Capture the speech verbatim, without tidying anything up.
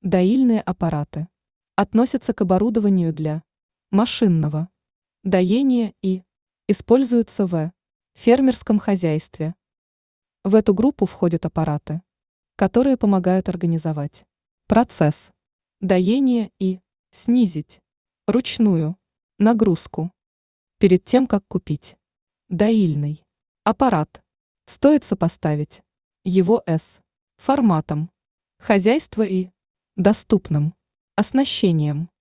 Доильные аппараты относятся к оборудованию для машинного доения и используются в фермерском хозяйстве. В эту группу входят аппараты, которые помогают организовать процесс доения и снизить ручную нагрузку. Перед тем, как купить доильный аппарат, стоит сопоставить его с форматом хозяйства и доступным оснащением.